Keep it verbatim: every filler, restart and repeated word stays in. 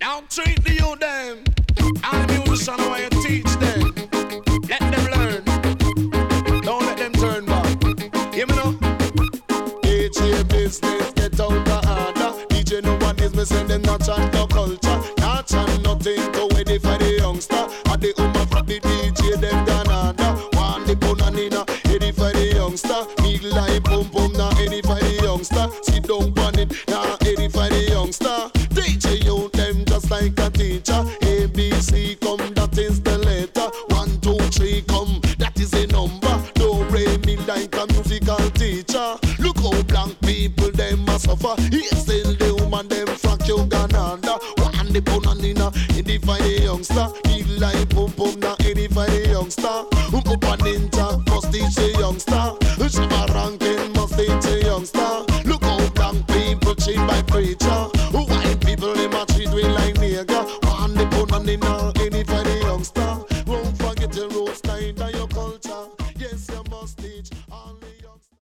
Now treat the youth them. And the musician how you teach them. Let them learn. Don't let them turn back. Hear me now? H A business get out the order. D J no one is missing them not chant no culture. Not chant nothing to edify the youngster. At the umma from the D J them Canada. One the bonanina edify the youngster. Big line pum pum now edify the youngster. Sit down on it now edify the youngster. D J you them just like a teacher. A B C come that is the letter. One two three come that is a number. Do re mi like a musical teacher. Look how blank people them a suffer. He still the woman them frack you Gananda. One the bonanina edify the youngster. Big line pum pum now edify the youngster. Um up a ninja must teach the youngster. Shabba ranking must teach the youngster. Look how blank people treat by preacher. White people them a treat we like nigga. One the bonanina edify the youngster.